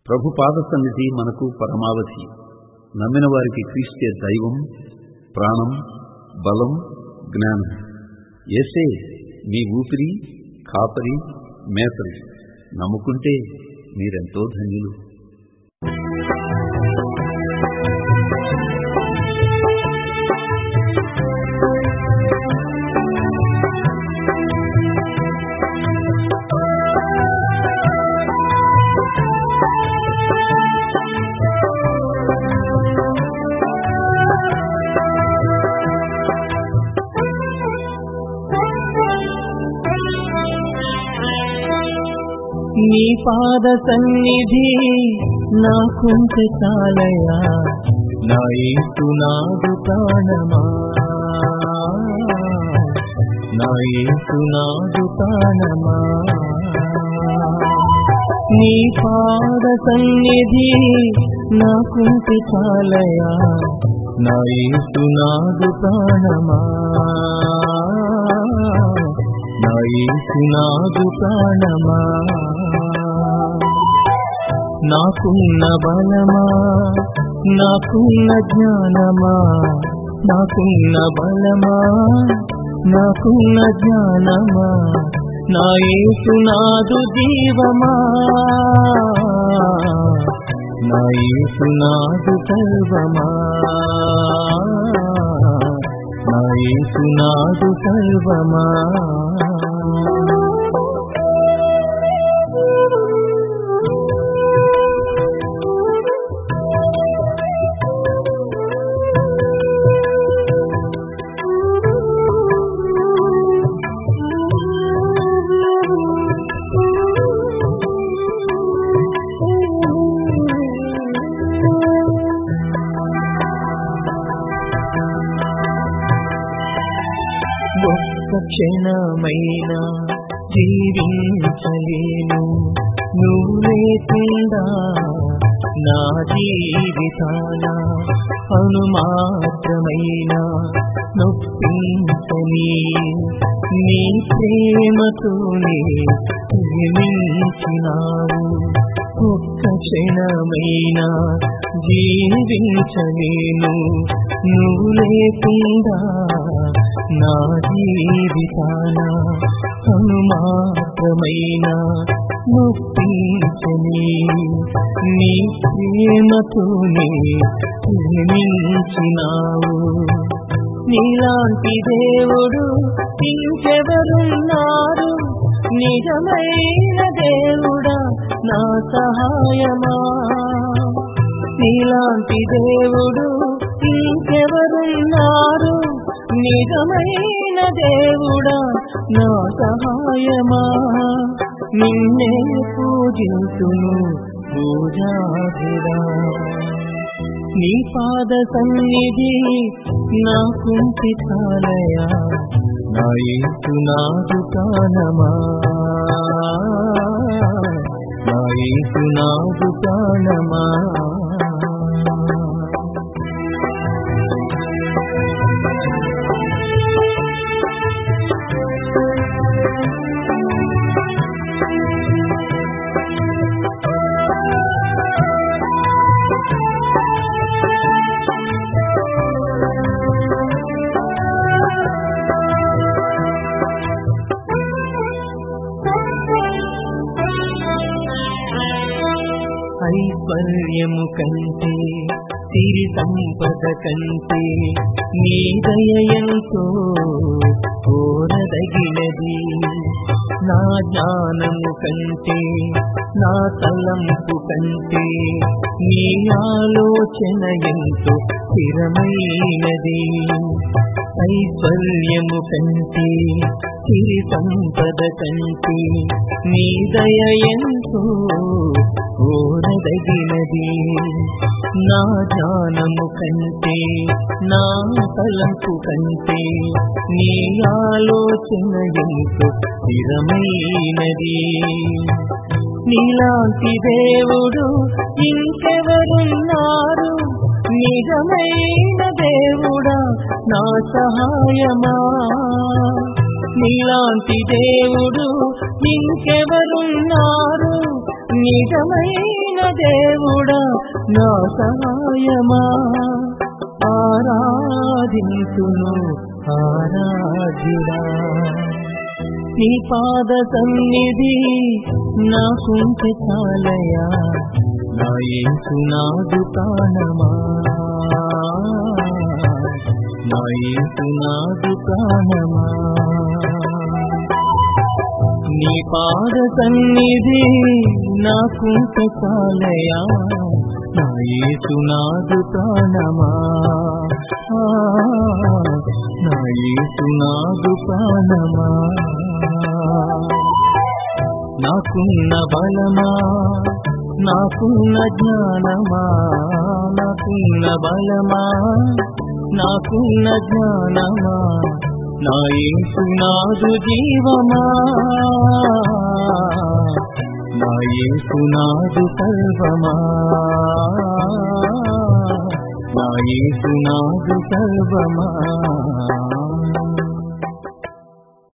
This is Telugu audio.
ప్రభు పాద సన్నిధి మనకు పరమావధి. నమ్మిన వారికి క్రీస్తే దైవం, ప్రాణం, బలం, జ్ఞానం. యేసే మీ ఊపిరి, కాపరి, మేతరి. నమ్ముకుంటే మీరెంతో ధన్యులు. నీ పాద సన్నిధి నాకుంటే చాలయా, నా యేసు నాదు ప్రాణమా, నా యేసు నాదు ప్రాణమా. నీ పాద సన్నిధి నాకుంటే చాలయా, నా యేసు నాదు ప్రాణమా, నా యేసు నాదు ప్రాణమా. నాకున్న బలమా, నాకున్న జ్ఞానమా, నాకున్న బలమా, నాకున్న జ్ఞానమా, నా యేసు నాదు జీవమా, నా యేసు నాదు సర్వమా, నా యేసు నాదు సర్వమా. క్షణమైనా జీవించలేను నువ్వే లేకుండా నా జీవితాన అనుమాత్రమైనా నొప్పించని నీ ప్రేమతోనే ప్రేమించినావు. ఒక్క క్షణమైనా జీవించలేను నువ్వు లేకుండా నా జీవితాన అనుమాత్రమైనా నొప్పించని నీ ప్రేమతోనే ప్రేమించినావు. నీలాంటి దేవుడు ఇంకెవరున్నారు? నిజమైన దేవుడా నా సహాయమా. నీలాంటి దేవుడు ఇంకెవరున్నారు? నిజమైన దేవుడా నా సహాయమా. నిన్నే పూజించును పూజాభిడా. నీ పాద సన్నిధి నాకుంటి చాలయా, నా యేసు నాదు ప్రాణమా, నా యేసు నాదు ప్రాణమా. ఐశ్వర్యము కంటే సిరి సంపద కంటే నీ దయ ఎంతో కోరదగినది. నా జ్ఞానము కంటే నా తలంపు కంటే నీ ఆలోచన ఎంతో స్థిరమైనది. ఐశ్వర్యము కంటే సిరి సంపద కంటే నీ దయ ఎంతో కోరదగినది. నా జ్ఞానము కంటే నా తలంపు కంటే నీ ఆలోచన ఎంతో స్థిరమైనది. నీలాంటి దేవుడు ఇంకెవరున్నారు? నిజమైన దేవుడా నా సహాయమా. నీలాంటి దేవుడు ఇంకెవరున్నారు? నిజమైన నిజమైన దేవుడా నా సహాయమా ఆరాధింతును ఆరాధ్యుడా నీ పాద సన్నిధి నాకుంటే చాలయా నా యేసునాథు ప్రాణమా నా యేసునాథు ప్రాణమా నీ పాద సన్నిధి నాకుంటే చాలయా నా యేసునాథు ప్రాణమా నా యేసునాథు ప్రాణమా నాకున్న బలమా నాకున్న జ్ఞానమా నాకున్న బలమా నాకున్న జ్ఞానమా నా యేసునాథు జీవమా నా యేసునాథు సర్వమా నా యేసునాథు సర్వమా